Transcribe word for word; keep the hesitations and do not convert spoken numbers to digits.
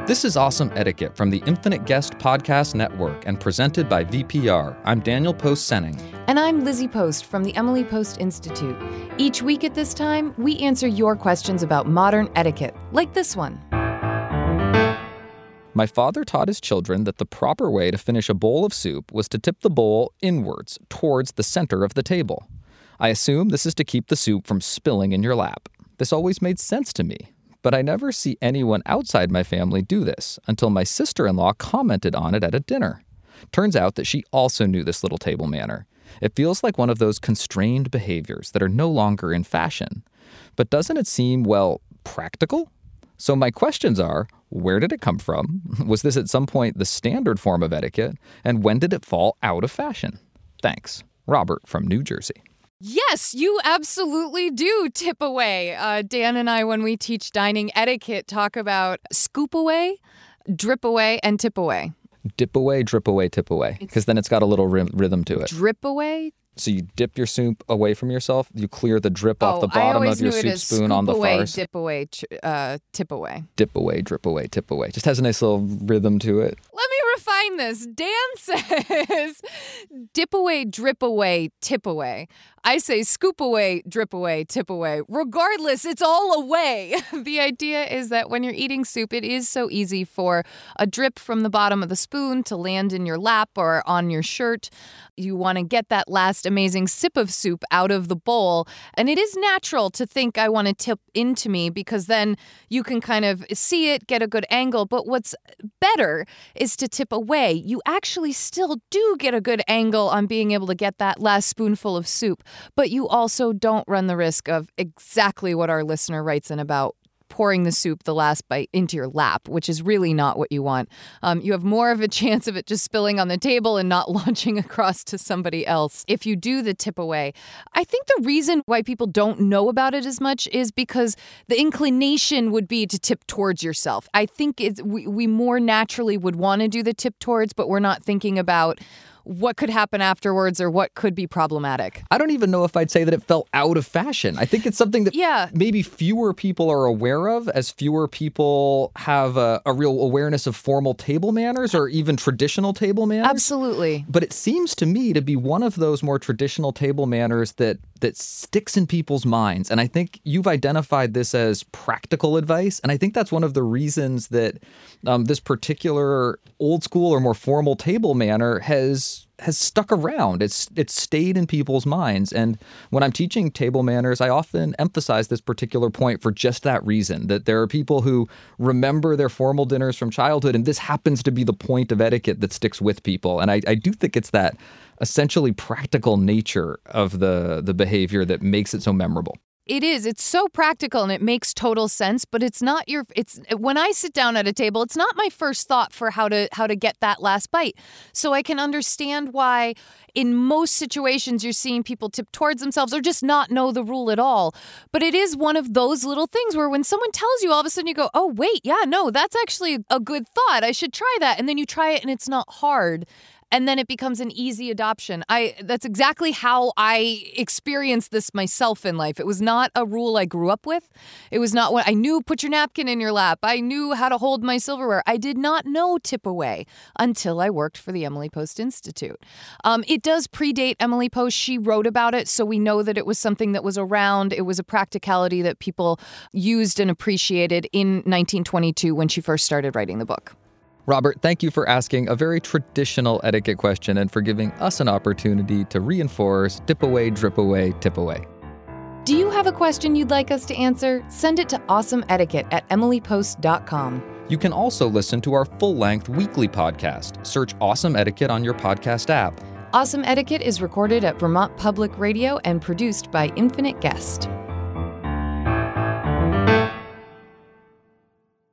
This is Awesome Etiquette from the Infinite Guest Podcast Network and presented by V P R. I'm Daniel Post-Senning. And I'm Lizzie Post from the Emily Post Institute. Each week at this time, we answer your questions about modern etiquette, like this one. My father taught his children that the proper way to finish a bowl of soup was to tip the bowl inwards, towards the center of the table. I assume this is to keep the soup from spilling in your lap. This always made sense to me. But I never see anyone outside my family do this until my sister-in-law commented on it at a dinner. Turns out that she also knew this little table manner. It feels like one of those constrained behaviors that are no longer in fashion. But doesn't it seem, well, practical? So my questions are, where did it come from? Was this at some point the standard form of etiquette? And when did it fall out of fashion? Thanks. Robert from New Jersey. Yes, you absolutely do tip away. Uh, Dan and I, when we teach dining etiquette, talk about scoop away, drip away, and tip away. Dip away, drip away, tip away. Because then it's got a little ry- rhythm to it. Drip away? So you dip your soup away from yourself, you clear the drip oh, off the bottom of your soup spoon on the away, far side. Dip away, uh, tip away. Dip away, drip away, tip away. Just has a nice little rhythm to it. Let me refine this. Dan says dip away, drip away, tip away. I say scoop away, drip away, tip away. Regardless, it's all away. The idea is that when you're eating soup, it is so easy for a drip from the bottom of the spoon to land in your lap or on your shirt. You want to get that last amazing sip of soup out of the bowl. And it is natural to think I want to tip into me because then you can kind of see it, get a good angle. But what's better is to tip away. You actually still do get a good angle on being able to get that last spoonful of soup. But you also don't run the risk of exactly what our listener writes in about pouring the soup the last bite into your lap, which is really not what you want. Um, you have more of a chance of it just spilling on the table and not launching across to somebody else if you do the tip away. I think the reason why people don't know about it as much is because the inclination would be to tip towards yourself. I think it's, we, we more naturally would want to do the tip towards, but we're not thinking about what could happen afterwards or what could be problematic. I don't even know if I'd say that it fell out of fashion. I think it's something that yeah. maybe fewer people are aware of, as fewer people have a, a real awareness of formal table manners or even traditional table manners. Absolutely. But it seems to me to be one of those more traditional table manners that that sticks in people's minds. And I think you've identified this as practical advice. And I think that's one of the reasons that um, this particular old school or more formal table manner has has stuck around. It's it's stayed in people's minds. And when I'm teaching table manners, I often emphasize this particular point for just that reason, that there are people who remember their formal dinners from childhood, and this happens to be the point of etiquette that sticks with people. And I, I do think it's that essentially practical nature of the, the behavior that makes it so memorable. It is. It's so practical and it makes total sense, but it's not your, it's, when I sit down at a table, it's not my first thought for how to, how to get that last bite. So I can understand why in most situations you're seeing people tip towards themselves or just not know the rule at all. But it is one of those little things where when someone tells you, all of a sudden you go, oh, wait, yeah, no, that's actually a good thought. I should try that. And then you try it and it's not hard. And then it becomes an easy adoption. I that's exactly how I experienced this myself in life. It was not a rule I grew up with. It was not what I knew, put your napkin in your lap. I knew how to hold my silverware. I did not know tip away until I worked for the Emily Post Institute. Um, it does predate Emily Post. She wrote about it, so we know that it was something that was around. It was a practicality that people used and appreciated in nineteen twenty-two when she first started writing the book. Robert, thank you for asking a very traditional etiquette question and for giving us an opportunity to reinforce dip away, drip away, tip away. Do you have a question you'd like us to answer? Send it to awesomeetiquette at emily post dot com. You can also listen to our full-length weekly podcast. Search Awesome Etiquette on your podcast app. Awesome Etiquette is recorded at Vermont Public Radio and produced by Infinite Guest.